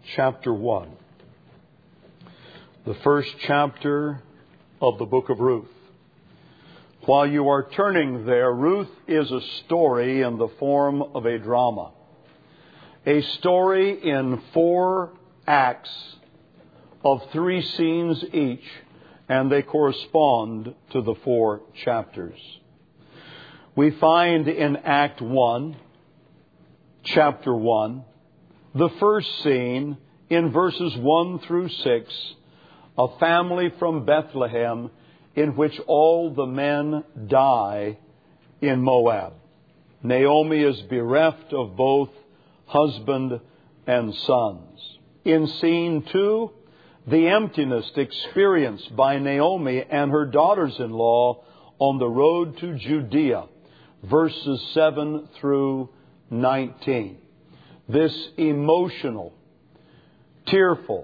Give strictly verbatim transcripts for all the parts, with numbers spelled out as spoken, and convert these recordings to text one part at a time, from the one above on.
chapter one. The first chapter of the book of Ruth. While you are turning there, Ruth is a story in the form of a drama. A story in four acts of three scenes each, and they correspond to the four chapters. We find in Act one, chapter one, the first scene in verses one through six, a family from Bethlehem in which all the men die in Moab. Naomi is bereft of both husband and sons. In scene two, the emptiness experienced by Naomi and her daughters-in-law on the road to Judea, verses seven through nineteen. This emotional, tearful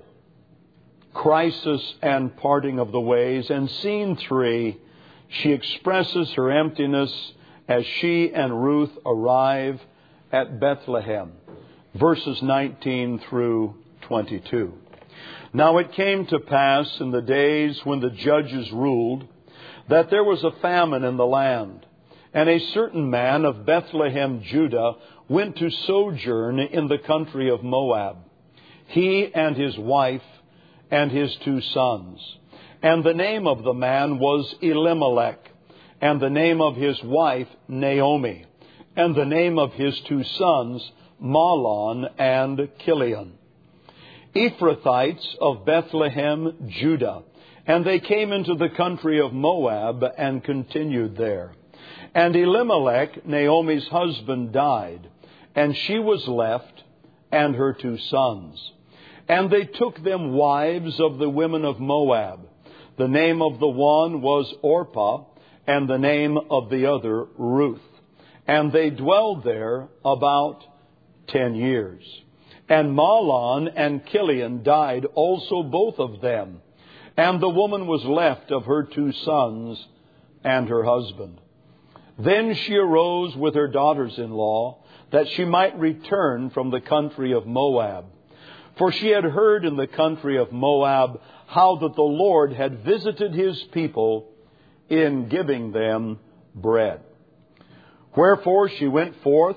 crisis and parting of the ways. And scene three, she expresses her emptiness as she and Ruth arrive at Bethlehem, verses nineteen through twenty-two. Now it came to pass in the days when the judges ruled that there was a famine in the land, and a certain man of Bethlehem, Judah, went to sojourn in the country of Moab, he and his wife and his two sons. And the name of the man was Elimelech, and the name of his wife Naomi, and the name of his two sons Mahlon and Chilion, Ephrathites of Bethlehem, Judah. And they came into the country of Moab and continued there. And Elimelech, Naomi's husband, died, and she was left and her two sons. And they took them wives of the women of Moab. The name of the one was Orpah, and the name of the other Ruth. And they dwelled there about ten years. And Mahlon and Chilion died also, both of them. And the woman was left of her two sons and her husband. Then she arose with her daughters-in-law, that she might return from the country of Moab. For she had heard in the country of Moab how that the Lord had visited His people in giving them bread. Wherefore she went forth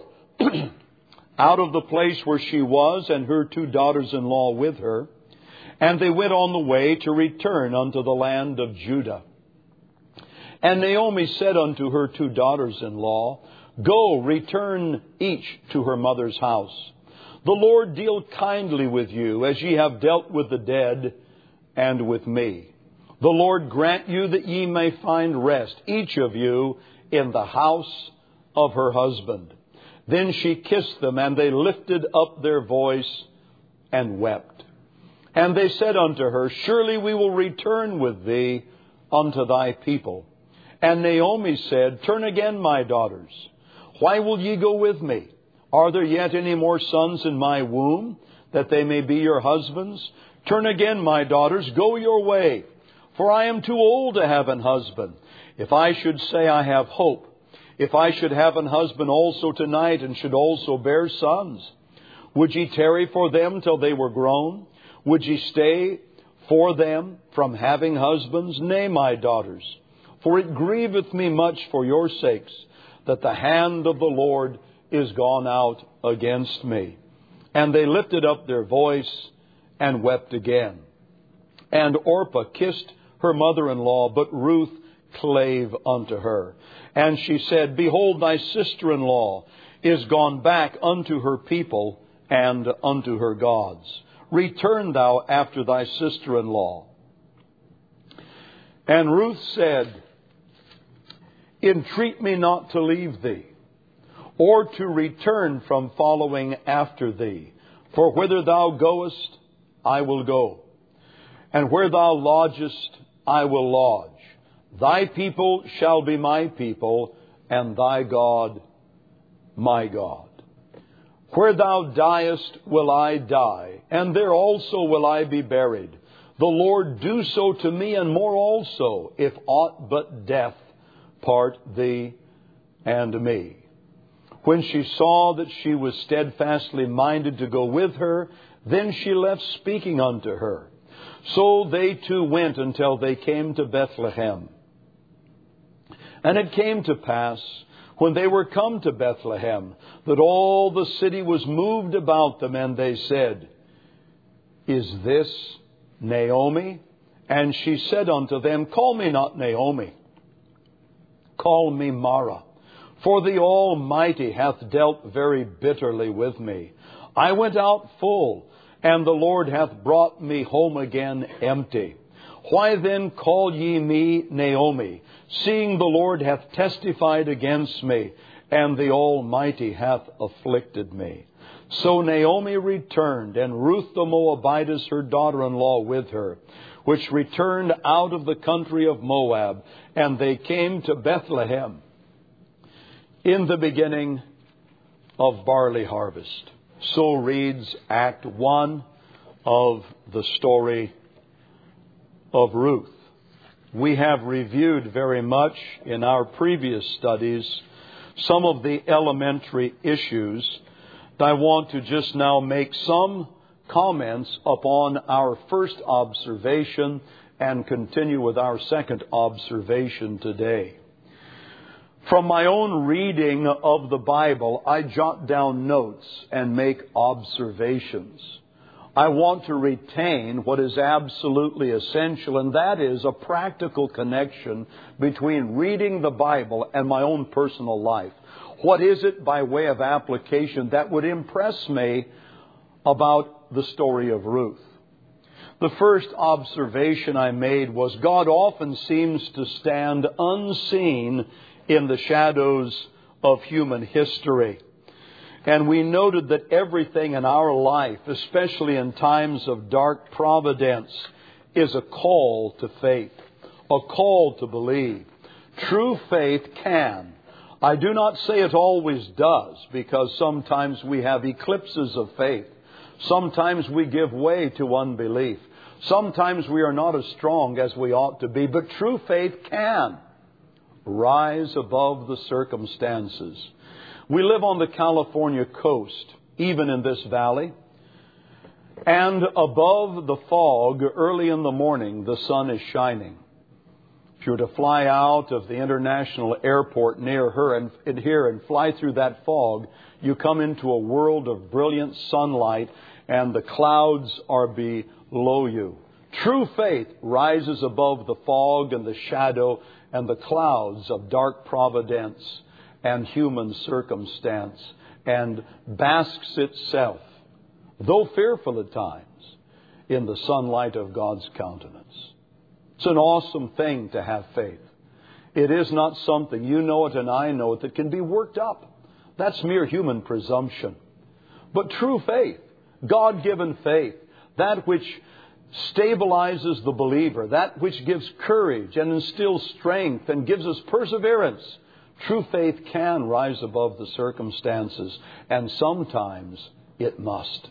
out of the place where she was, and her two daughters-in-law with her, and they went on the way to return unto the land of Judah. And Naomi said unto her two daughters-in-law, Go, return each to her mother's house. The Lord deal kindly with you, as ye have dealt with the dead and with me. The Lord grant you that ye may find rest, each of you, in the house of her husband. Then she kissed them, and they lifted up their voice and wept. And they said unto her, Surely we will return with thee unto thy people. And Naomi said, Turn again, my daughters. Why will ye go with me? Are there yet any more sons in my womb, that they may be your husbands? Turn again, my daughters, go your way, for I am too old to have an husband. If I should say I have hope, if I should have an husband also tonight, and should also bear sons, would ye tarry for them till they were grown? Would ye stay for them from having husbands? Nay, my daughters, for it grieveth me much for your sakes, that the hand of the Lord is gone out against me. And they lifted up their voice and wept again. And Orpah kissed her mother-in-law, but Ruth clave unto her. And she said, Behold, thy sister-in-law is gone back unto her people and unto her gods. Return thou after thy sister-in-law. And Ruth said, Entreat me not to leave thee, or to return from following after thee. For whither thou goest, I will go, and where thou lodgest, I will lodge. Thy people shall be my people, and thy God my God. Where thou diest will I die, and there also will I be buried. The Lord do so to me, and more also, if aught but death part thee and me. When she saw that she was steadfastly minded to go with her, Then she left speaking unto her. So they two went until they came to Bethlehem. And it came to pass, when they were come to Bethlehem, that all the city was moved about them, and they said, Is this Naomi? And she said unto them, Call me not Naomi, call me Mara, for the Almighty hath dealt very bitterly with me. I went out full, and the Lord hath brought me home again empty. Why then call ye me Naomi, seeing the Lord hath testified against me, and the Almighty hath afflicted me? So Naomi returned, and Ruth the Moabitess, her daughter-in-law, with her, which returned out of the country of Moab, and they came to Bethlehem in the beginning of barley harvest. So reads Act one of the story of Ruth. We have reviewed very much in our previous studies some of the elementary issues. I want to just now make some comments upon our first observation and continue with our second observation today. From my own reading of the Bible, I jot down notes and make observations. I want to retain what is absolutely essential, and that is a practical connection between reading the Bible and my own personal life. What is it by way of application that would impress me about the story of Ruth? The first observation I made was God often seems to stand unseen in the shadows of human history. And we noted that everything in our life, especially in times of dark providence, is a call to faith, a call to believe. True faith can. I do not say it always does, because sometimes we have eclipses of faith. Sometimes we give way to unbelief. Sometimes we are not as strong as we ought to be. But true faith can rise above the circumstances. We live on the California coast, even in this valley. And above the fog, early in the morning, the sun is shining. If you were to fly out of the international airport near her and, and here and fly through that fog, you come into a world of brilliant sunlight, and the clouds are below you. True faith rises above the fog and the shadow and the clouds of dark providence and human circumstance, and basks itself, though fearful at times, in the sunlight of God's countenance. It's an awesome thing to have faith. It is not something, you know it and I know it, that can be worked up. That's mere human presumption. But true faith, God-given faith, that which stabilizes the believer, that which gives courage and instills strength and gives us perseverance, true faith can rise above the circumstances, and sometimes it must.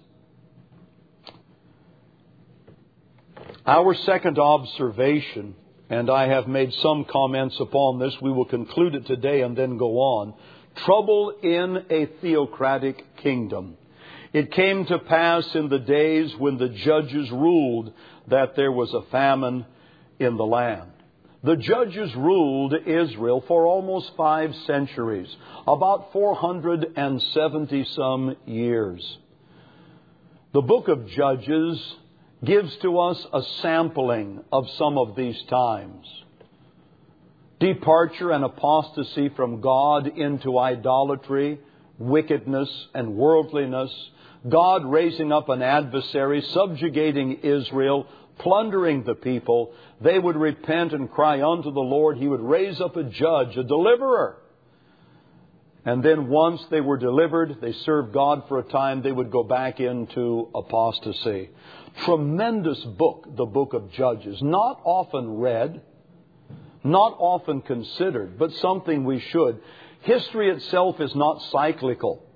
Our second observation, and I have made some comments upon this, we will conclude it today and then go on. Trouble in a theocratic kingdom. It came to pass in the days when the judges ruled that there was a famine in the land. The judges ruled Israel for almost five centuries, about four hundred seventy some years. The book of Judges gives to us a sampling of some of these times. Departure and apostasy from God into idolatry, wickedness and worldliness. God raising up an adversary, subjugating Israel, plundering the people. They would repent and cry unto the Lord. He would raise up a judge, a deliverer. And then once they were delivered, they served God for a time, they would go back into apostasy. Tremendous book, the book of Judges. Not often read, not often considered, but something we should. History itself is not cyclical.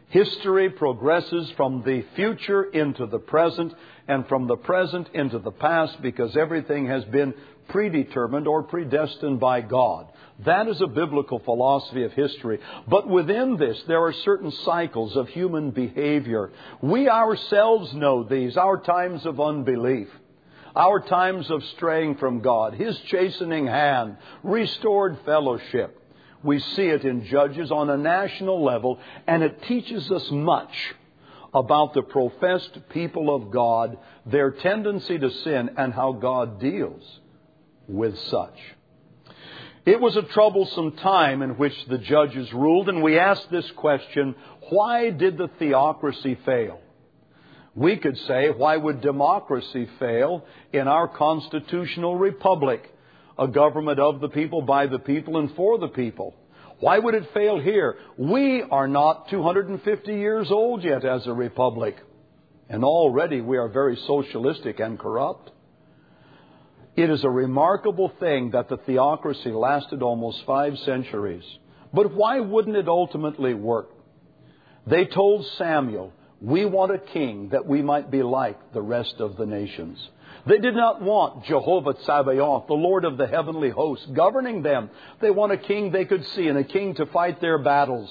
History progresses from the future into the present and from the present into the past because everything has been predetermined or predestined by God. That is a biblical philosophy of history. But within this, there are certain cycles of human behavior. We ourselves know these, our times of unbelief, our times of straying from God, His chastening hand, restored fellowship. We see it in Judges on a national level, and it teaches us much about the professed people of God, their tendency to sin, and how God deals with such. It was a troublesome time in which the judges ruled, and we ask this question, why did the theocracy fail? We could say, why would democracy fail in our constitutional republic? A government of the people, by the people, and for the people. Why would it fail here? We are not two hundred fifty years old yet as a republic. And already we are very socialistic and corrupt. It is a remarkable thing that the theocracy lasted almost five centuries. But why wouldn't it ultimately work? They told Samuel, we want a king that we might be like the rest of the nations. They did not want Jehovah Tsabaoth, the Lord of the heavenly hosts, governing them. They want a king they could see and a king to fight their battles.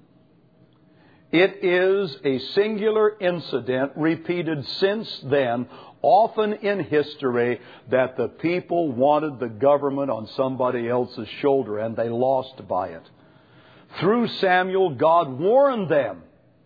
It is a singular incident repeated since then, often in history, that the people wanted the government on somebody else's shoulder, and they lost by it. Through Samuel, God warned them.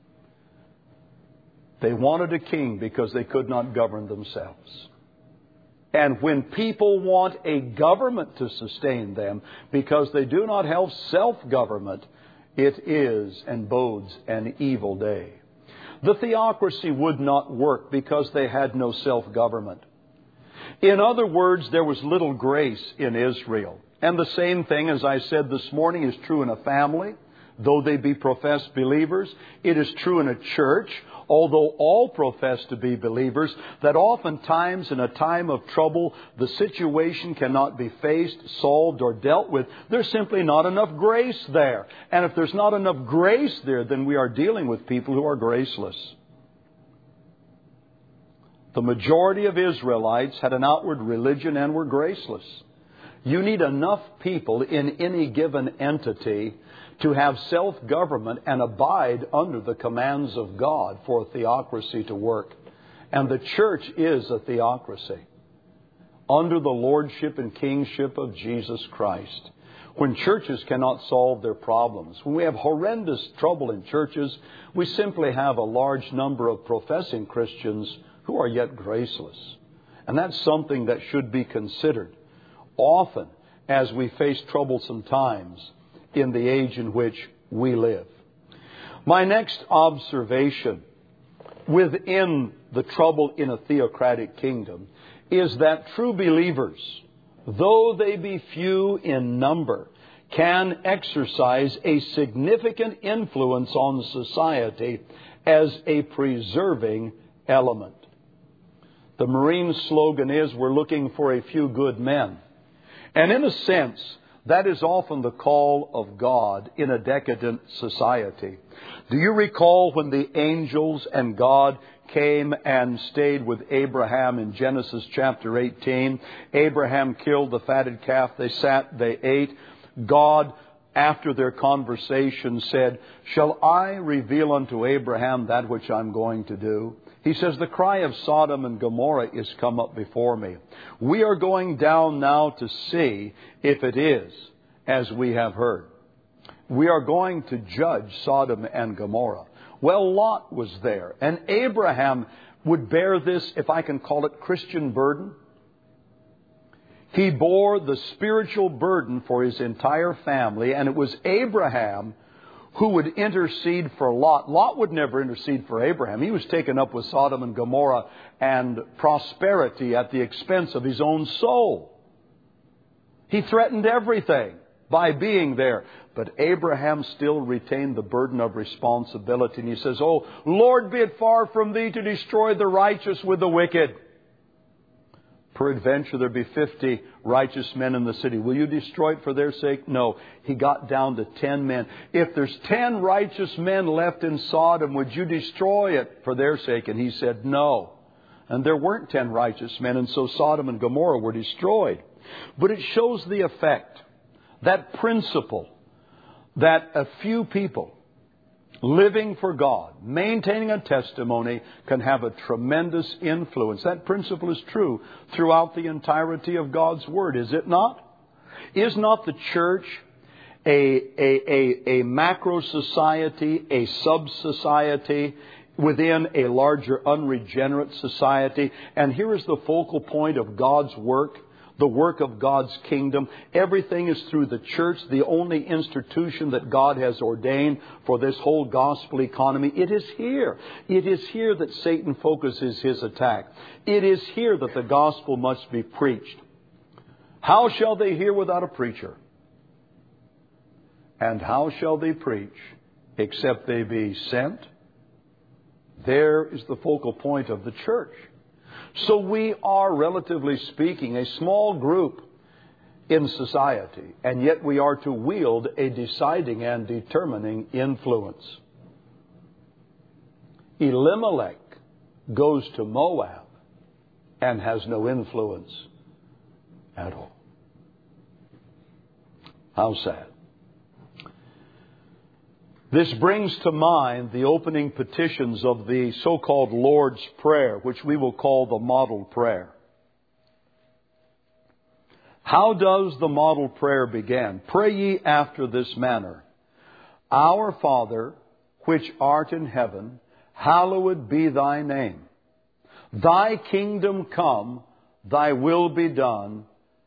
They wanted a king because they could not govern themselves. And when people want a government to sustain them because they do not have self-government, it is and bodes an evil day. The theocracy would not work because they had no self-government. In other words, there was little grace in Israel. And the same thing, as I said this morning, is true in a family, though they be professed believers. It is true in a church, although all profess to be believers, that oftentimes in a time of trouble, the situation cannot be faced, solved, or dealt with. There's simply not enough grace there. And if there's not enough grace there, then we are dealing with people who are graceless. The majority of Israelites had an outward religion and were graceless. You need enough people in any given entity to have self-government and abide under the commands of God for a theocracy to work. And the church is a theocracy under the lordship and kingship of Jesus Christ. When churches cannot solve their problems, when we have horrendous trouble in churches, we simply have a large number of professing Christians who are yet graceless. And that's something that should be considered often as we face troublesome times in the age in which we live. My next observation within the trouble in a theocratic kingdom is that true believers, though they be few in number, can exercise a significant influence on society as a preserving element. The Marine slogan is, we're looking for a few good men. And in a sense, that is often the call of God in a decadent society. Do you recall when the angels and God came and stayed with Abraham in Genesis chapter eighteen? Abraham killed the fatted calf. They sat, they ate. God, after their conversation, said, "Shall I reveal unto Abraham that which I'm going to do?" He says, "The cry of Sodom and Gomorrah is come up before me. We are going down now to see if it is as we have heard." We are going to judge Sodom and Gomorrah. Well, Lot was there, and Abraham would bear this, if I can call it, Christian burden. He bore the spiritual burden for his entire family, and it was Abraham who would intercede for Lot. Lot would never intercede for Abraham. He was taken up with Sodom and Gomorrah and prosperity at the expense of his own soul. He threatened everything by being there. But Abraham still retained the burden of responsibility. And he says, "Oh, Lord, be it far from thee to destroy the righteous with the wicked." Peradventure there be fifty righteous men in the city. Will you destroy it for their sake? No. He got down to ten men. If there's ten righteous men left in Sodom, would you destroy it for their sake? And he said, no. And there weren't ten righteous men, and so Sodom and Gomorrah were destroyed. But it shows the effect, that principle, that a few people living for God, maintaining a testimony, can have a tremendous influence. That principle is true throughout the entirety of God's Word, is it not? Is not the church a, a, a, a macro society, a sub-society within a larger unregenerate society? And here is the focal point of God's work. The work of God's kingdom. Everything is through the church, the only institution that God has ordained for this whole gospel economy. It is here. It is here that Satan focuses his attack. It is here that the gospel must be preached. How shall they hear without a preacher? And how shall they preach except they be sent? There is the focal point of the church. So we are, relatively speaking, a small group in society, and yet we are to wield a deciding and determining influence. Elimelech goes to Moab and has no influence at all. How sad. This brings to mind the opening petitions of the so-called Lord's Prayer, which we will call the model prayer. How does the model prayer begin? Pray ye after this manner. Our Father, which art in heaven, hallowed be thy name. Thy kingdom come, thy will be done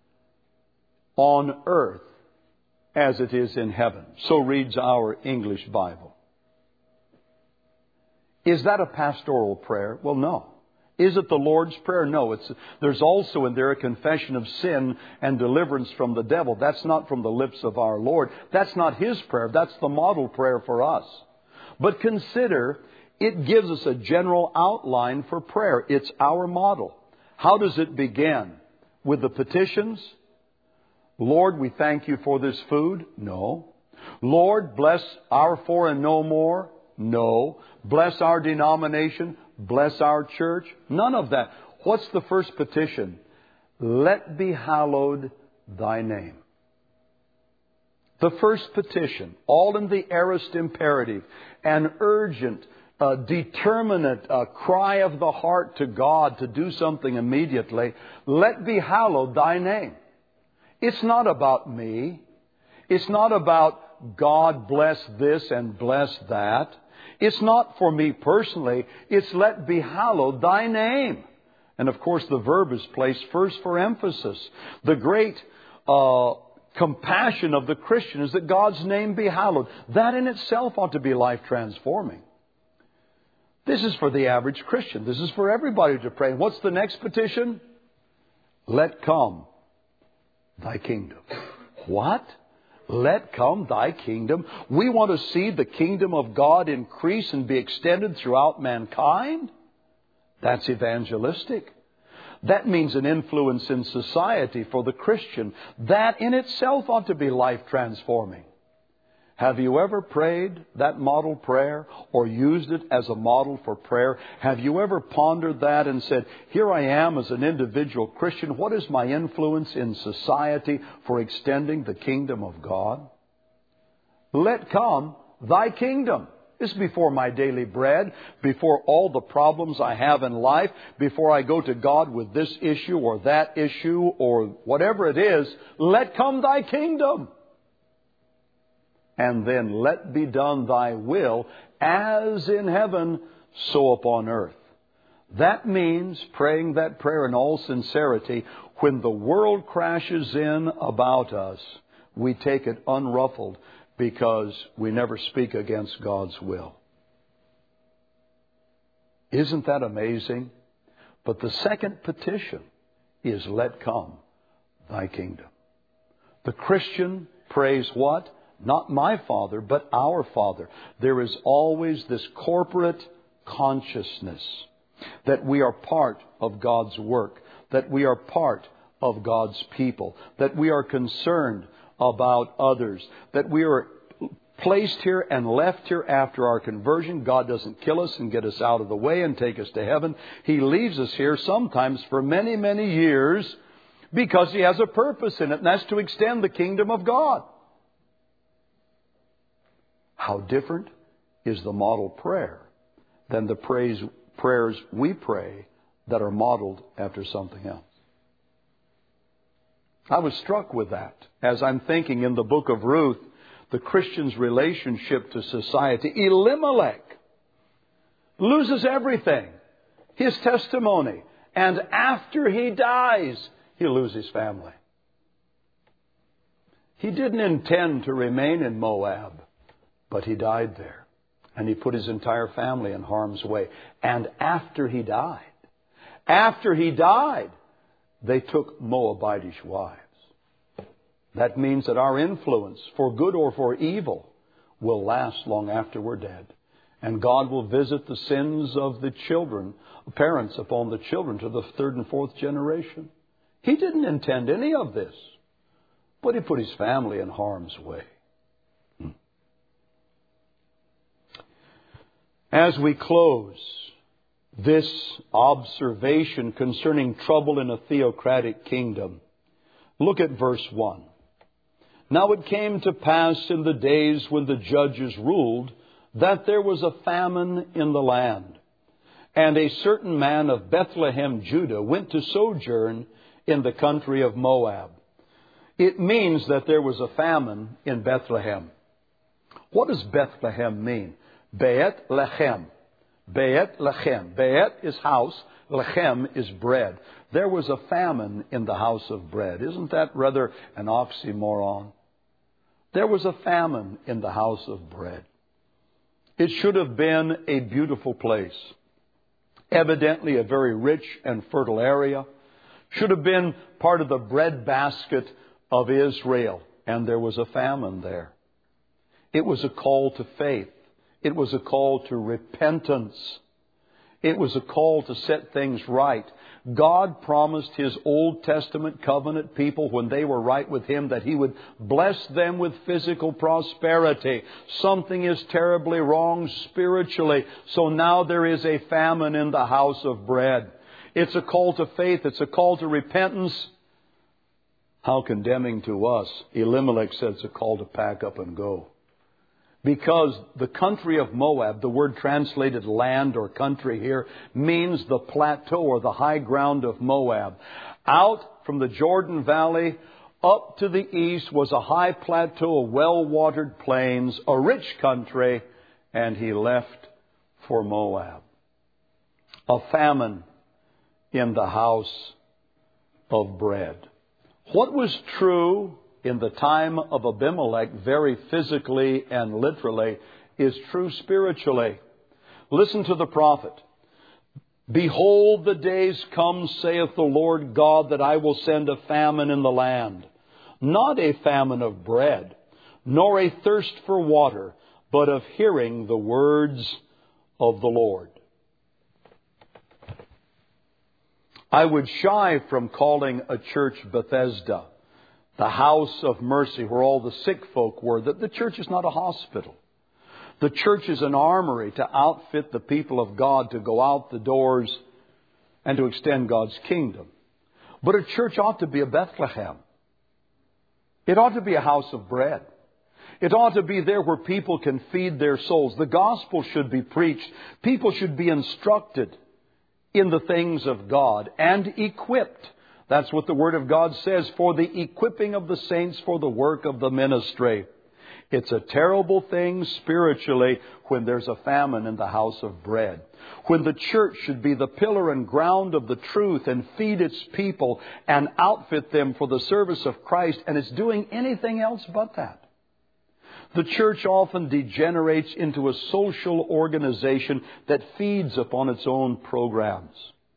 on earth as it is in heaven. So reads our English Bible. Is that a pastoral prayer? Well, no. Is it the Lord's Prayer? No. It's, there's also in there a confession of sin and deliverance from the devil. That's not from the lips of our Lord. That's not His prayer. That's the model prayer for us. But consider, it gives us a general outline for prayer. It's our model. How does it begin? With the petitions? Lord, we thank you for this food? No. Lord, bless our four and no more? No. Bless our denomination? Bless our church? None of that. What's the first petition? Let be hallowed thy name. The first petition, all in the aorist imperative, an urgent, uh, determinate uh, cry of the heart to God to do something immediately. Let be hallowed thy name. It's not about me. It's not about God bless this and bless that. It's not for me personally. It's let be hallowed thy name. And of course the verb is placed first for emphasis. The great uh, compassion of the Christian is that God's name be hallowed. That in itself ought to be life transforming. This is for the average Christian. This is for everybody to pray. What's the next petition? Let come thy kingdom. What? Let come thy kingdom. We want to see the kingdom of God increase and be extended throughout mankind. That's evangelistic. That means an influence in society for the Christian. That in itself ought to be life transforming. Have you ever prayed that model prayer or used it as a model for prayer? Have you ever pondered that and said, here I am as an individual Christian. What is my influence in society for extending the kingdom of God? Let come thy kingdom. This is before my daily bread, before all the problems I have in life, before I go to God with this issue or that issue or whatever it is. Let come thy kingdom. And then let be done thy will as in heaven, so upon earth. That means praying that prayer in all sincerity. When the world crashes in about us, we take it unruffled because we never speak against God's will. Isn't that amazing? But the second petition is let come thy kingdom. The Christian prays what? Not my Father, but our Father. There is always this corporate consciousness that we are part of God's work. that we are part of God's people, that we are concerned about others, that we are placed here and left here after our conversion. God doesn't kill us and get us out of the way and take us to heaven. He leaves us here sometimes for many, many years because He has a purpose in it, and that's to extend the kingdom of God. How different is the model prayer than the praise, prayers we pray that are modeled after something else. I was struck with that as I'm thinking in the book of Ruth, the Christian's relationship to society. Elimelech loses everything, his testimony, and after he dies, he loses family. He didn't intend to remain in Moab, but he died there. And he put his entire family in harm's way. And after he died, after he died, they took Moabitish wives. That means that our influence, for good or for evil, will last long after we're dead. And God will visit the sins of the children, parents upon the children to the third and fourth generation. He didn't intend any of this, but he put his family in harm's way. As we close this observation concerning trouble in a theocratic kingdom, look at verse one. Now it came to pass in the days when the judges ruled that there was a famine in the land. And a certain man of Bethlehem, Judah, went to sojourn in the country of Moab. It means that there was a famine in Bethlehem. What does Bethlehem mean? Beet Lechem. Beet Lechem. Beet is house. Lechem is bread. There was a famine in the house of bread. Isn't that rather an oxymoron? There was a famine in the house of bread. It should have been a beautiful place. Evidently a very rich and fertile area. Should have been part of the breadbasket of Israel. And there was a famine there. It was a call to faith. It was a call to repentance. It was a call to set things right. God promised His Old Testament covenant people when they were right with Him that He would bless them with physical prosperity. Something is terribly wrong spiritually. So now there is a famine in the house of bread. It's a call to faith. It's a call to repentance. How condemning to us. Elimelech said it's a call to pack up and go. Because the country of Moab, the word translated land or country here, means the plateau or the high ground of Moab. Out from the Jordan Valley up to the east was a high plateau of well-watered plains, a rich country, and he left for Moab. A famine in the house of bread. What was true in the time of Abimelech, very physically and literally, is true spiritually. Listen to the prophet. Behold, the days come, saith the Lord God, that I will send a famine in the land. Not a famine of bread, nor a thirst for water, but of hearing the words of the Lord. I would shy from calling a church Bethesda, the house of mercy where all the sick folk were. That the church is not a hospital. The church is an armory to outfit the people of God to go out the doors and to extend God's kingdom. But a church ought to be a Bethlehem. It ought to be a house of bread. It ought to be there where people can feed their souls. The gospel should be preached. People should be instructed in the things of God and equipped. That's what the Word of God says, for the equipping of the saints for the work of the ministry. It's a terrible thing spiritually when there's a famine in the house of bread. When the church should be the pillar and ground of the truth and feed its people and outfit them for the service of Christ, and it's doing anything else but that. The church often degenerates into a social organization that feeds upon its own programs.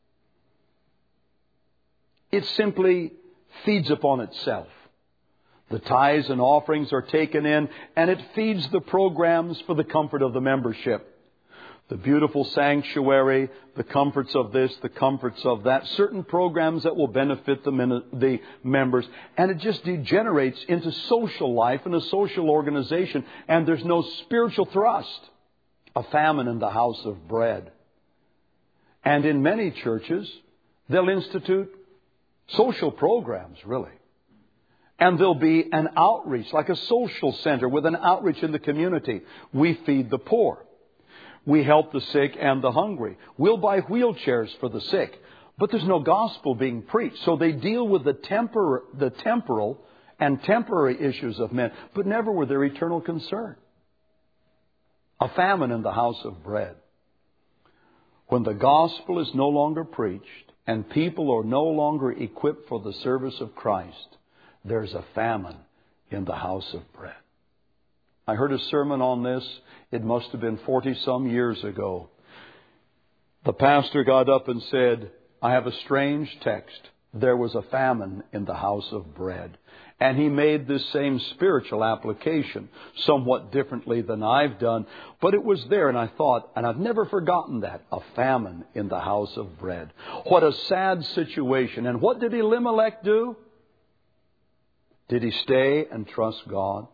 It simply feeds upon itself. The tithes and offerings are taken in, and it feeds the programs for the comfort of the membership. The beautiful sanctuary, the comforts of this, the comforts of that, certain programs that will benefit the, min- the members. And it just degenerates into social life and a social organization. And there's no spiritual thrust. A famine in the house of bread. And in many churches, they'll institute social programs, really. And there'll be an outreach, like a social center with an outreach in the community. We feed the poor. We help the sick and the hungry. We'll buy wheelchairs for the sick. But there's no gospel being preached. So they deal with the, tempor- the temporal and temporary issues of men, but never with their eternal concern. A famine in the house of bread. When the gospel is no longer preached and people are no longer equipped for the service of Christ, there's a famine in the house of bread. I heard a sermon on this. It must have been forty some years ago. The pastor got up and said, I have a strange text. There was a famine in the house of bread. And he made this same spiritual application somewhat differently than I've done. But it was there, and I thought, and I've never forgotten that, a famine in the house of bread. What a sad situation. And what did Elimelech do? Did he stay and trust God?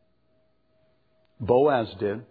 Boaz did,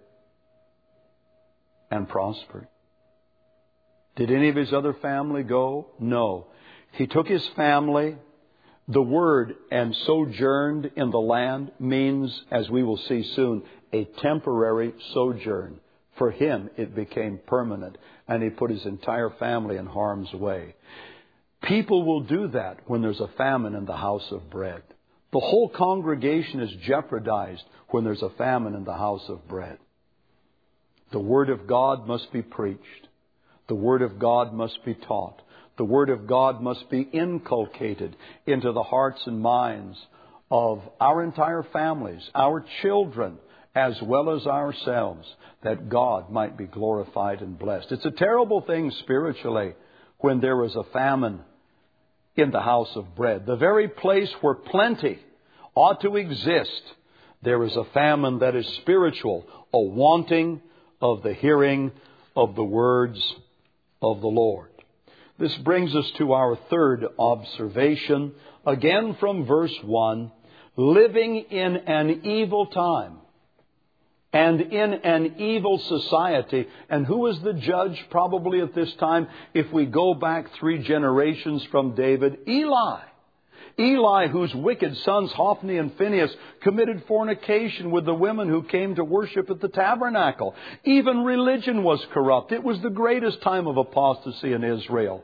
and prospered. Did any of his other family go? No. He took his family. The word "and sojourned in the land" means, as we will see soon, a temporary sojourn. For him, it became permanent, and he put his entire family in harm's way. People will do that when there's a famine in the house of bread. The whole congregation is jeopardized when there's a famine in the house of bread. The Word of God must be preached. The Word of God must be taught. The Word of God must be inculcated into the hearts and minds of our entire families, our children, as well as ourselves, that God might be glorified and blessed. It's a terrible thing spiritually when there is a famine in the house of bread. The very place where plenty ought to exist, there is a famine that is spiritual, a wanting of the hearing of the words of the Lord. This brings us to our third observation, again from verse one, living in an evil time and in an evil society. And who is the judge probably at this time? If we go back three generations from David, Eli. Eli, whose wicked sons, Hophni and Phinehas, committed fornication with the women who came to worship at the tabernacle. Even religion was corrupt. It was the greatest time of apostasy in Israel.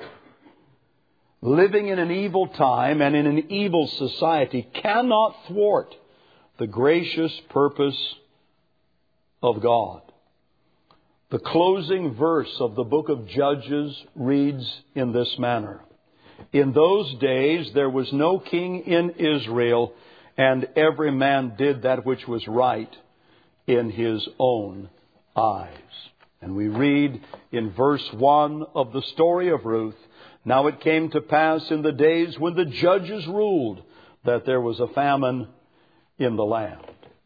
Living in an evil time and in an evil society cannot thwart the gracious purpose of God. The closing verse of the book of Judges reads in this manner. In those days there was no king in Israel, and every man did that which was right in his own eyes. And we read in verse one of the story of Ruth, now it came to pass in the days when the judges ruled that there was a famine in the land.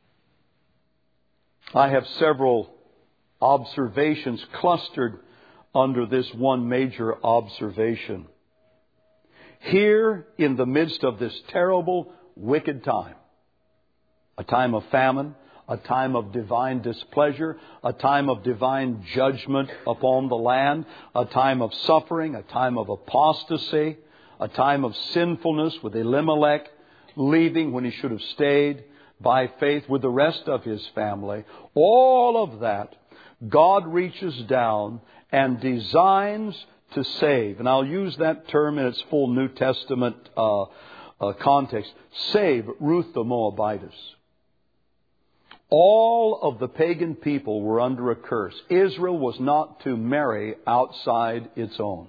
I have several observations clustered under this one major observation. Here, in the midst of this terrible, wicked time, a time of famine, a time of divine displeasure, a time of divine judgment upon the land, a time of suffering, a time of apostasy, a time of sinfulness with Elimelech leaving when he should have stayed by faith with the rest of his family. All of that, God reaches down and designs to save. And I'll use that term in its full New Testament uh, uh, context. Save Ruth the Moabitess. All of the pagan people were under a curse. Israel was not to marry outside its own.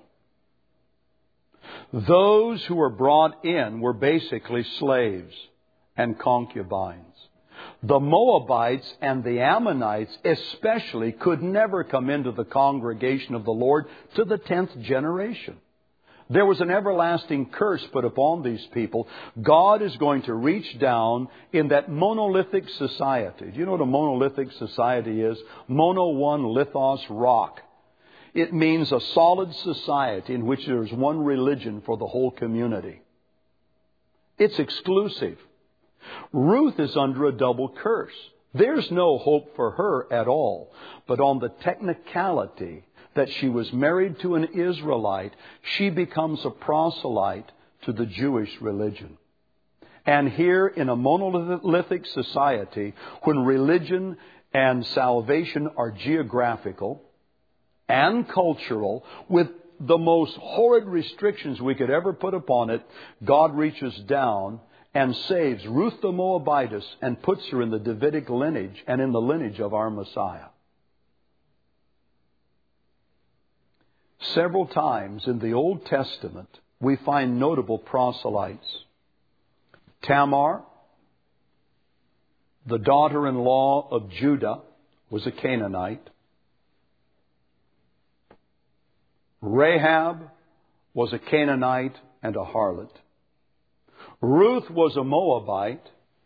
Those who were brought in were basically slaves and concubines. The Moabites and the Ammonites especially could never come into the congregation of the Lord to the tenth generation. There was an everlasting curse put upon these people. God is going to reach down in that monolithic society. Do you know what a monolithic society is? Mono, one, lithos, rock. It means a solid society in which there is one religion for the whole community. It's exclusive. Ruth is under a double curse. There's no hope for her at all. But on the technicality that she was married to an Israelite, she becomes a proselyte to the Jewish religion. And here in a monolithic society, when religion and salvation are geographical and cultural, with the most horrid restrictions we could ever put upon it, God reaches down and saves Ruth the Moabitess and puts her in the Davidic lineage and in the lineage of our Messiah. Several times in the Old Testament, we find notable proselytes. Tamar, the daughter-in-law of Judah, was a Canaanite. Rahab was a Canaanite and a harlot. Ruth was a Moabite.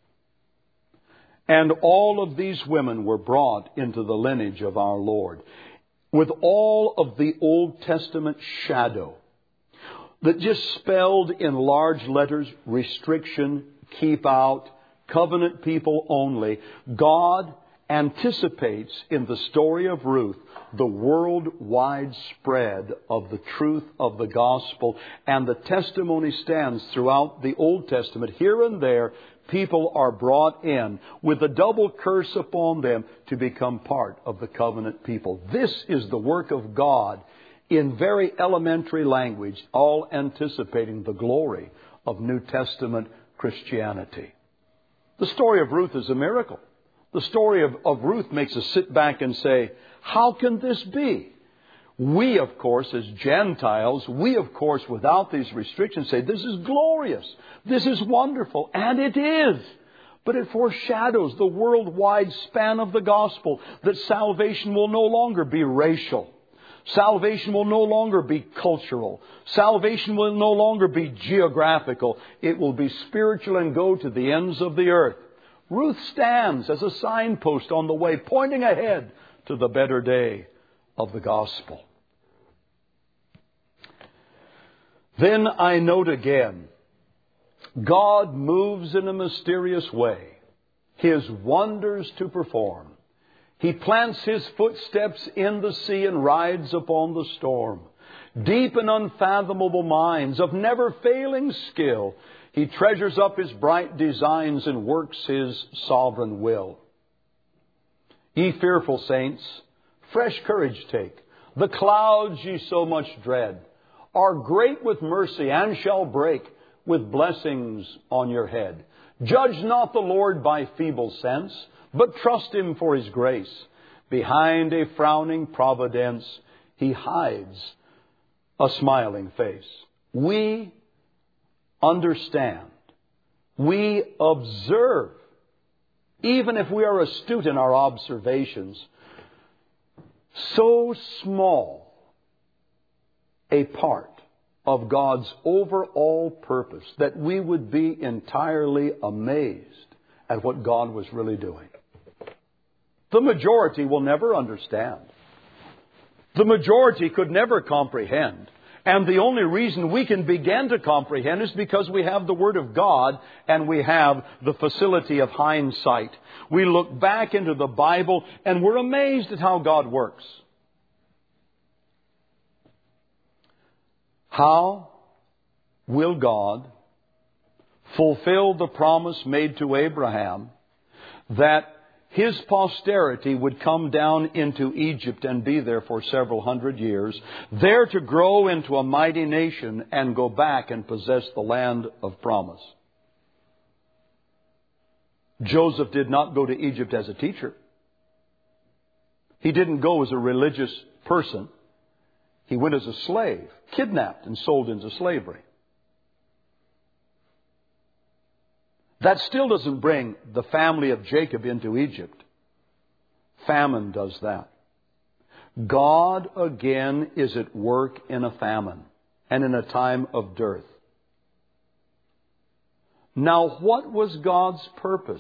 And all of these women were brought into the lineage of our Lord, with all of the Old Testament shadow that just spelled in large letters, restriction, keep out, covenant people only. God anticipates in the story of Ruth the worldwide spread of the truth of the gospel, and the testimony stands throughout the Old Testament. Here and there, people are brought in with a double curse upon them to become part of the covenant people. This is the work of God in very elementary language, all anticipating the glory of New Testament Christianity. The story of Ruth is a miracle. The story of, of Ruth makes us sit back and say, how can this be? We, of course, as Gentiles, we, of course, without these restrictions, say, this is glorious. This is wonderful. And it is. But it foreshadows the worldwide span of the gospel, that salvation will no longer be racial. Salvation will no longer be cultural. Salvation will no longer be geographical. It will be spiritual and go to the ends of the earth. Ruth stands as a signpost on the way, pointing ahead to the better day of the gospel. Then I note again, God moves in a mysterious way, His wonders to perform. He plants His footsteps in the sea and rides upon the storm. Deep and unfathomable minds of never failing skill, He treasures up His bright designs and works His sovereign will. Ye fearful saints, fresh courage take. The clouds ye so much dread are great with mercy and shall break with blessings on your head. Judge not the Lord by feeble sense, but trust Him for His grace. Behind a frowning providence, He hides a smiling face. We understand. We observe. Even if we are astute in our observations, so small a part of God's overall purpose that we would be entirely amazed at what God was really doing. The majority will never understand. The majority could never comprehend. And the only reason we can begin to comprehend is because we have the Word of God and we have the facility of hindsight. We look back into the Bible and we're amazed at how God works. How will God fulfill the promise made to Abraham that his posterity would come down into Egypt and be there for several hundred years, there to grow into a mighty nation and go back and possess the land of promise? Joseph did not go to Egypt as a teacher. He didn't go as a religious person. He went as a slave, kidnapped and sold into slavery. That still doesn't bring the family of Jacob into Egypt. Famine does that. God again is at work in a famine. and in a time of dearth. Now, what was God's purpose?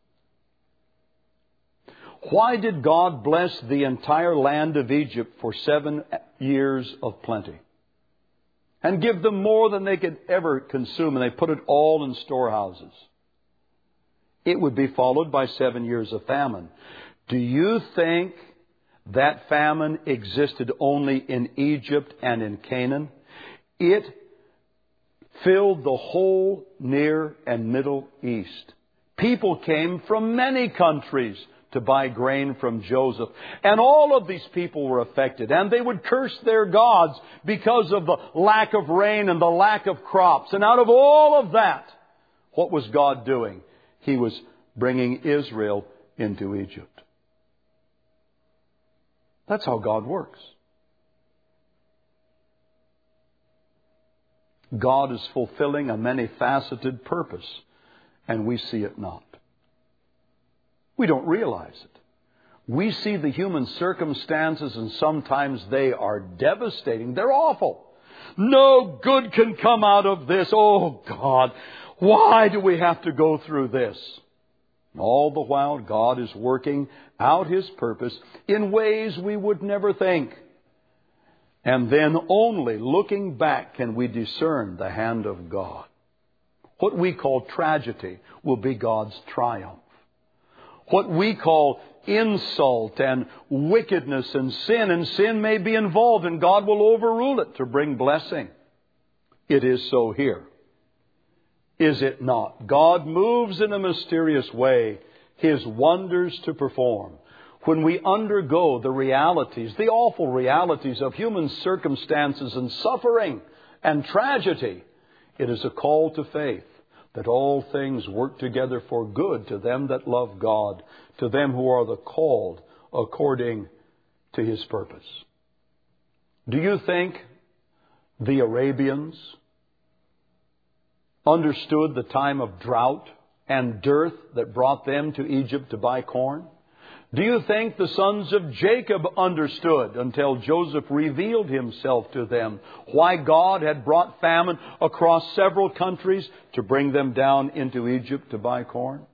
Why did God bless the entire land of Egypt for seven years of plenty and give them more than they could ever consume, and they put it all in storehouses? It would be followed by seven years of famine. Do you think that famine existed only in Egypt and in Canaan? It filled the whole Near and Middle East. People came from many countries to buy grain from Joseph. And all of these people were affected. And they would curse their gods because of the lack of rain and the lack of crops. And out of all of that, what was God doing? He was bringing Israel into Egypt. That's how God works. God is fulfilling a many-faceted purpose, and we see it not. We don't realize it. We see the human circumstances, and sometimes they are devastating. They're awful. No good can come out of this. Oh, God, why do we have to go through this? All the while, God is working out His purpose in ways we would never think. And then only looking back can we discern the hand of God. What we call tragedy will be God's triumph. What we call insult and wickedness and sin, and sin may be involved, and God will overrule it to bring blessing. It is so here. Is it not? God moves in a mysterious way His wonders to perform. When we undergo the realities, the awful realities of human circumstances and suffering and tragedy, it is a call to faith that all things work together for good to them that love God, to them who are the called according to His purpose. Do you think the Arabians understood the time of drought and dearth that brought them to Egypt to buy corn? Do you think the sons of Jacob understood until Joseph revealed himself to them why God had brought famine across several countries to bring them down into Egypt to buy corn?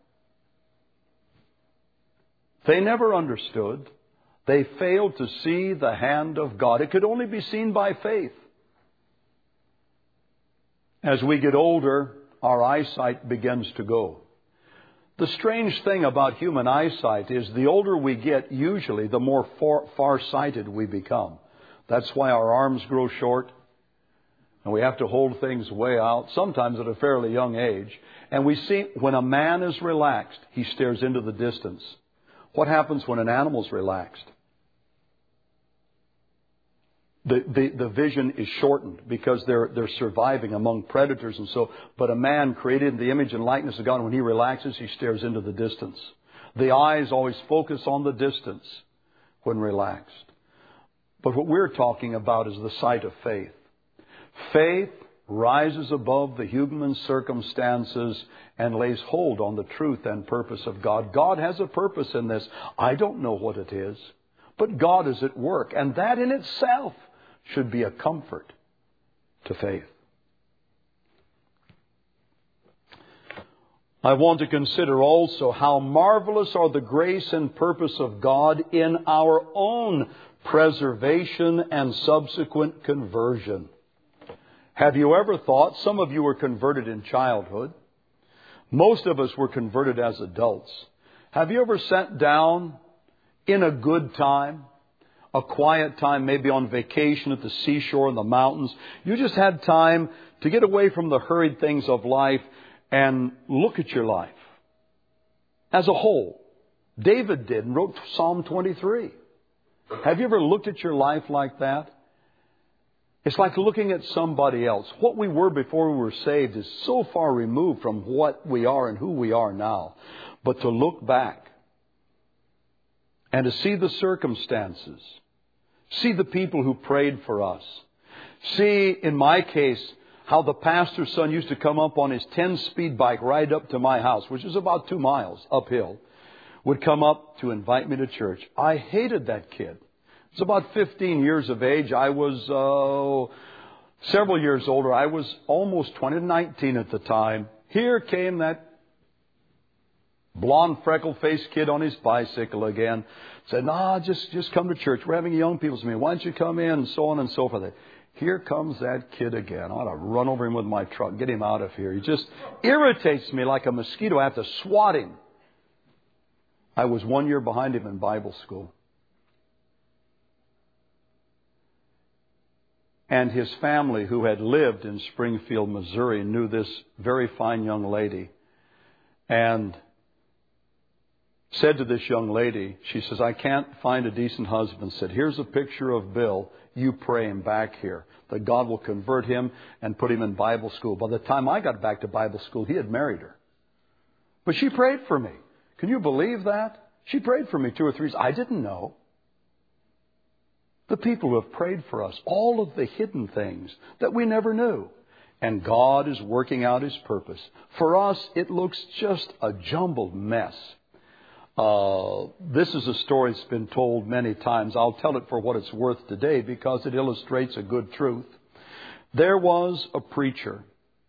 They never understood. They failed to see the hand of God. It could only be seen by faith. As we get older, our eyesight begins to go. The strange thing about human eyesight is the older we get, usually the more far, far-sighted we become. That's why our arms grow short and we have to hold things way out, sometimes at a fairly young age. And we see when a man is relaxed, he stares into the distance. What happens when an animal's relaxed? The, the, the vision is shortened because they're, they're surviving among predators and so. But a man created in the image and likeness of God, when he relaxes, he stares into the distance. The eyes always focus on the distance when relaxed. But what we're talking about is the sight of faith. Faith rises above the human circumstances and lays hold on the truth and purpose of God. God has a purpose in this. I don't know what it is, but God is at work, and that in itself should be a comfort to faith. I want to consider also how marvelous are the grace and purpose of God in our own preservation and subsequent conversion. Have you ever thought, some of you were converted in childhood. Most of us were converted as adults. Have you ever sat down in a good time, a quiet time, maybe on vacation at the seashore in the mountains? You just had time to get away from the hurried things of life and look at your life as a whole. David did and wrote Psalm twenty-three. Have you ever looked at your life like that? It's like looking at somebody else. What we were before we were saved is so far removed from what we are and who we are now. But to look back and to see the circumstances, see the people who prayed for us, see, in my case, how the pastor's son used to come up on his ten-speed bike right up to my house, which is about two miles uphill, would come up to invite me to church. I hated that kid. It was about fifteen years of age. I was uh, several years older. I was almost twenty, nineteen at the time. Here came that blonde, freckle-faced kid on his bicycle again. Said, nah, just, just come to church. We're having a young people's meeting. Why don't you come in? And so on and so forth. Here comes that kid again. I ought to run over him with my truck, get him out of here. He just irritates me like a mosquito. I have to swat him. I was one year behind him in Bible school. And his family, who had lived in Springfield, Missouri, knew this very fine young lady. And said to this young lady, she says, I can't find a decent husband. Said, here's a picture of Bill. You pray him back here, that God will convert him and put him in Bible school. By the time I got back to Bible school, he had married her. But she prayed for me. Can you believe that? She prayed for me two or three times. I didn't know. The people who have prayed for us, all of the hidden things that we never knew. And God is working out His purpose. For us, it looks just a jumbled mess. Uh, this is a story that's been told many times. I'll tell it for what it's worth today because it illustrates a good truth. There was a preacher,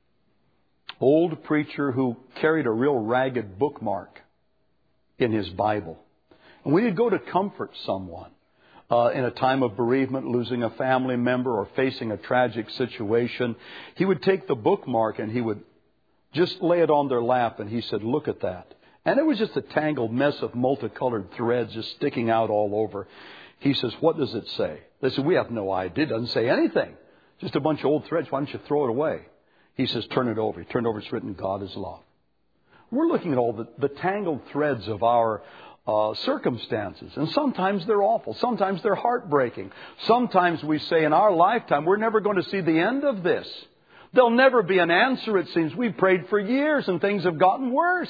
old preacher who carried a real ragged bookmark in his Bible. And when he'd go to comfort someone uh, in a time of bereavement, losing a family member or facing a tragic situation, he would take the bookmark and he would just lay it on their lap and he said, look at that. And it was just a tangled mess of multicolored threads just sticking out all over. He says, what does it say? They said, we have no idea. It doesn't say anything. Just a bunch of old threads. Why don't you throw it away? He says, turn it over. He turned over. It's written, God is love. We're looking at all the, the tangled threads of our uh, circumstances. And sometimes they're awful. Sometimes they're heartbreaking. Sometimes we say in our lifetime, we're never going to see the end of this. There'll never be an answer, it seems. We've prayed for years and things have gotten worse.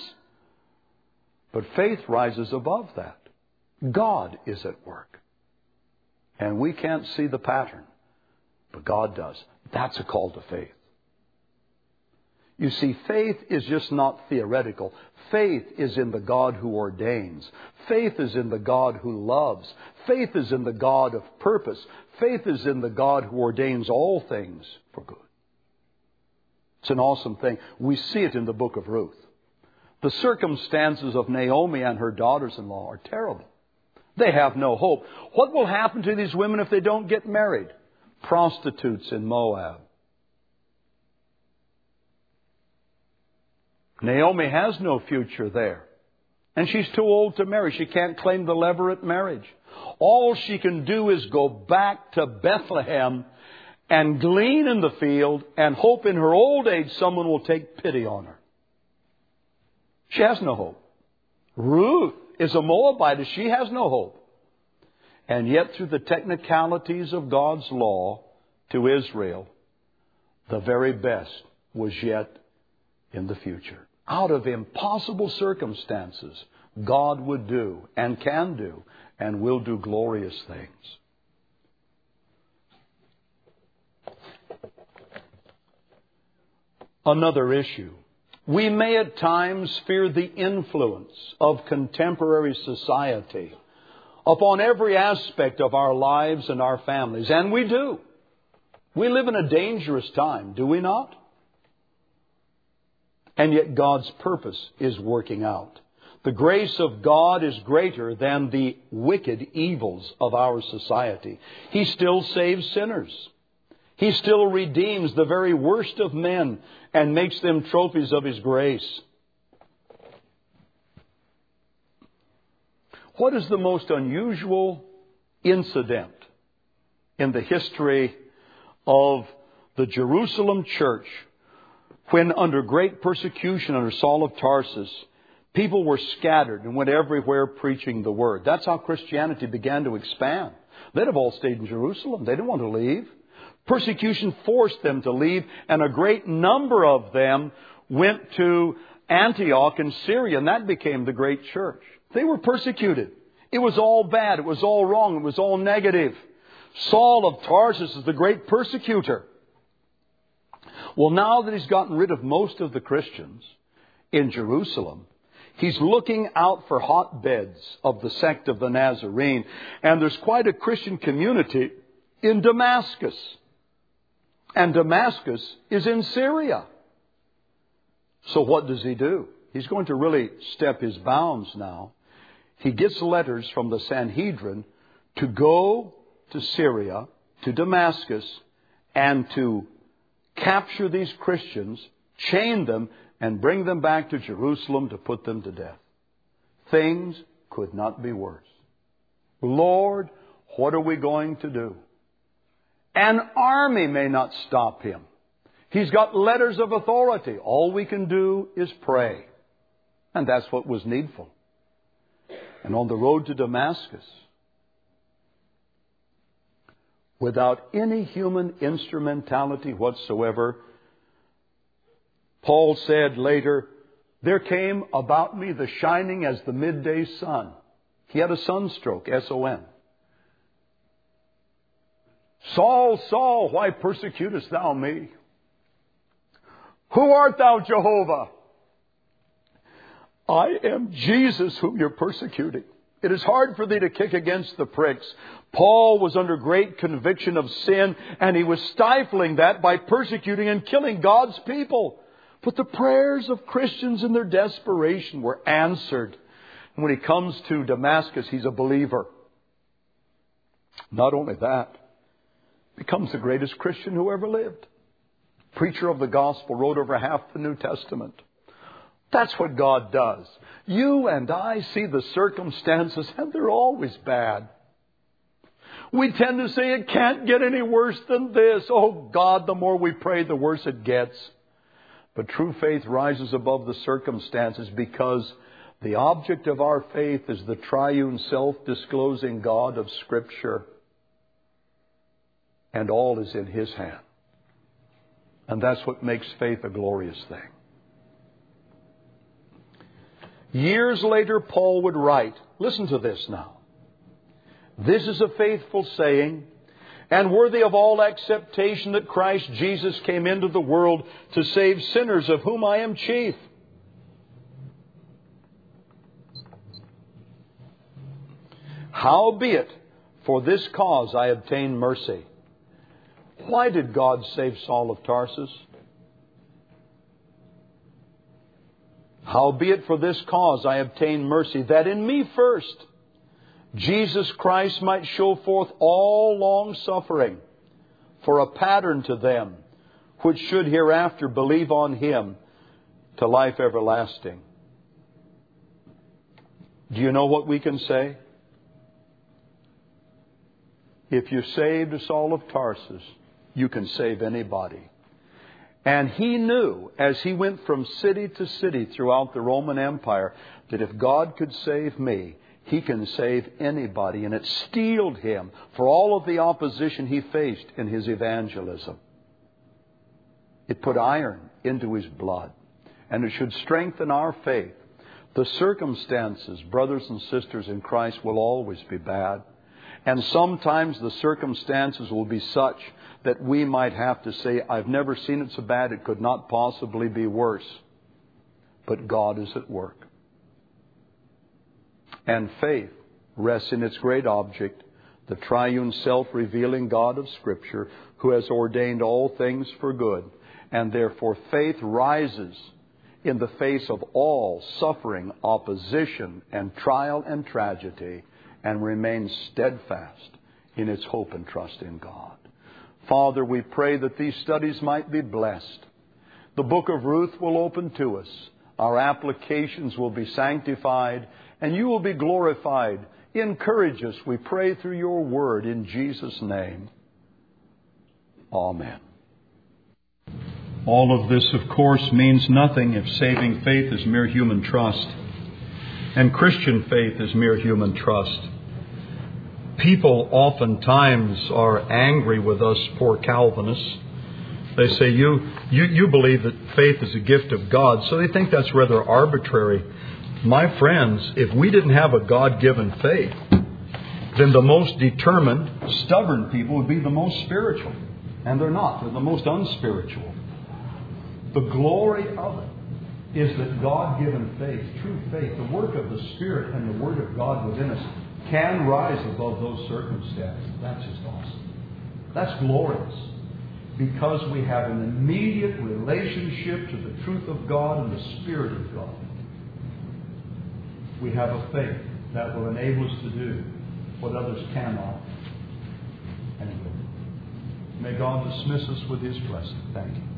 But faith rises above that. God is at work. And we can't see the pattern, but God does. That's a call to faith. You see, faith is just not theoretical. Faith is in the God who ordains. Faith is in the God who loves. Faith is in the God of purpose. Faith is in the God who ordains all things for good. It's an awesome thing. We see it in the book of Ruth. The circumstances of Naomi and her daughters-in-law are terrible. They have no hope. What will happen to these women if they don't get married? Prostitutes in Moab. Naomi has no future there. And she's too old to marry. She can't claim the levirate marriage. All she can do is go back to Bethlehem and glean in the field and hope in her old age someone will take pity on her. She has no hope. Ruth is a Moabite. She has no hope. And yet through the technicalities of God's law to Israel, the very best was yet in the future. Out of impossible circumstances, God would do and can do and will do glorious things. Another issue. We may at times fear the influence of contemporary society upon every aspect of our lives and our families. And we do. We live in a dangerous time, do we not? And yet God's purpose is working out. The grace of God is greater than the wicked evils of our society. He still saves sinners. He still redeems the very worst of men and makes them trophies of His grace. What is the most unusual incident in the history of the Jerusalem church when under great persecution under Saul of Tarsus, people were scattered and went everywhere preaching the Word? That's how Christianity began to expand. They'd have all stayed in Jerusalem. They didn't want to leave. Persecution forced them to leave, and a great number of them went to Antioch in Syria, and that became the great church. They were persecuted. It was all bad. It was all wrong. It was all negative. Saul of Tarsus is the great persecutor. Well, now that he's gotten rid of most of the Christians in Jerusalem, he's looking out for hotbeds of the sect of the Nazarene, and there's quite a Christian community in Damascus. And Damascus is in Syria. So what does he do? He's going to really step his bounds now. He gets letters from the Sanhedrin to go to Syria, to Damascus, and to capture these Christians, chain them, and bring them back to Jerusalem to put them to death. Things could not be worse. Lord, what are we going to do? An army may not stop him. He's got letters of authority. All we can do is pray. And that's what was needful. And on the road to Damascus, without any human instrumentality whatsoever, Paul said later, there came about me the shining as the midday sun. He had a sunstroke, S O N. Saul, Saul, why persecutest thou me? Who art thou, Jehovah? I am Jesus whom you're persecuting. It is hard for thee to kick against the pricks. Paul was under great conviction of sin, and he was stifling that by persecuting and killing God's people. But the prayers of Christians in their desperation were answered. And when he comes to Damascus, he's a believer. Not only that, becomes the greatest Christian who ever lived. Preacher of the gospel, wrote over half the New Testament. That's what God does. You and I see the circumstances, and they're always bad. We tend to say it can't get any worse than this. Oh God, the more we pray, the worse it gets. But true faith rises above the circumstances because the object of our faith is the triune self-disclosing God of Scripture. And all is in His hand. And that's what makes faith a glorious thing. Years later, Paul would write, listen to this now. This is a faithful saying and worthy of all acceptation that Christ Jesus came into the world to save sinners, of whom I am chief. Howbeit, for this cause I obtained mercy. Why did God save Saul of Tarsus? Howbeit for this cause I obtained mercy, that in me first Jesus Christ might show forth all long suffering, for a pattern to them which should hereafter believe on Him to life everlasting. Do you know what we can say? If you saved Saul of Tarsus, you can save anybody. And he knew, as he went from city to city throughout the Roman Empire, that if God could save me, He can save anybody. And it steeled him for all of the opposition he faced in his evangelism. It put iron into his blood. And it should strengthen our faith. The circumstances, brothers and sisters in Christ, will always be bad. And sometimes the circumstances will be such that we might have to say, I've never seen it so bad, it could not possibly be worse. But God is at work. And faith rests in its great object, the triune self-revealing God of Scripture, who has ordained all things for good. And therefore faith rises in the face of all suffering, opposition, and trial and tragedy, and remains steadfast in its hope and trust in God. Father, we pray that these studies might be blessed. The book of Ruth will open to us. Our applications will be sanctified, and You will be glorified. Encourage us, we pray, through Your word in Jesus' name. Amen. All of this, of course, means nothing if saving faith is mere human trust, and Christian faith is mere human trust. People oftentimes are angry with us poor Calvinists. They say, you, you, you believe that faith is a gift of God, so they think that's rather arbitrary. My friends, if we didn't have a God-given faith, then the most determined, stubborn people would be the most spiritual. And they're not. They're the most unspiritual. The glory of it is that God-given faith, true faith, the work of the Spirit and the Word of God within us, can rise above those circumstances. That's just awesome. That's glorious. because we have an immediate relationship to the truth of God and the Spirit of God. We have a faith that will enable us to do what others cannot and will. May God dismiss us with His blessing. Thank you.